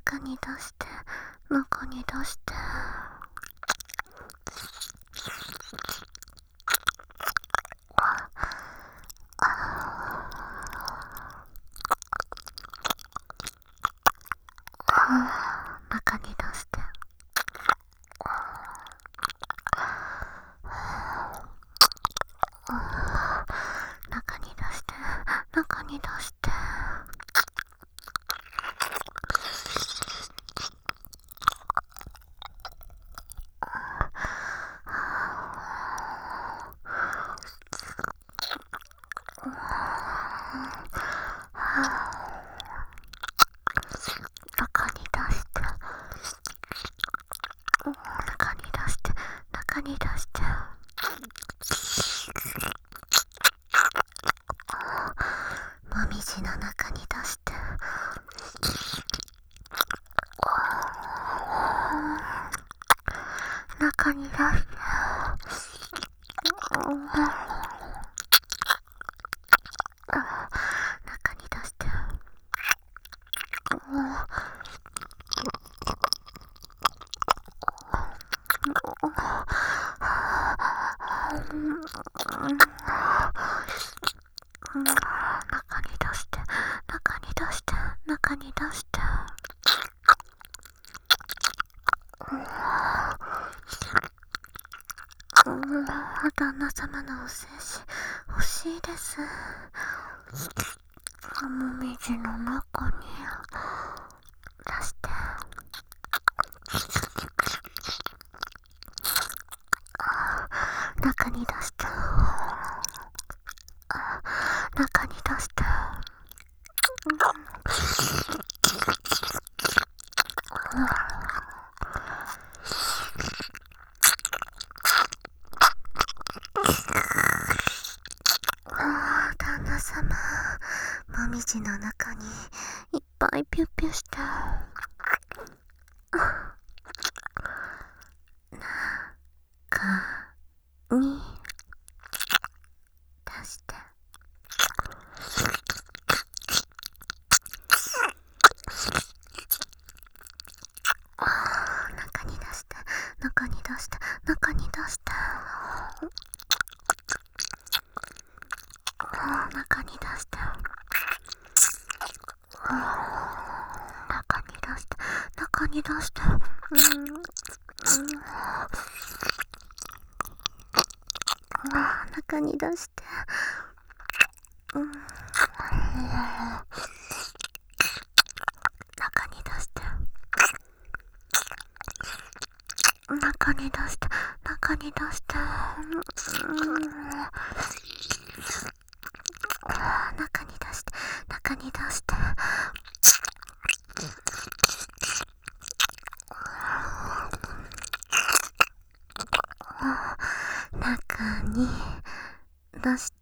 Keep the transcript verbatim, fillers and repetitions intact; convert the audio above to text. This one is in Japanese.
中に出して、中に出して。中に出して。中に出して、中に出して。中に出して、中に出して、中に出して。もみじの中に出して。中に出して。中に出して。中に出して、中に出して、中に出して。旦那様のお精子欲しいです。もみじの中に出して。中に出して。中に出して。旦那様、もみじの中にいっぱいピュッピュして。中に出して。中に出して、中に出して、中に出して。中に出して。中に出して、中に出して。うんうん、中に出して。うん、中に出して。中に出して、中に出して。うん、中に出して、中に出して。中に出して。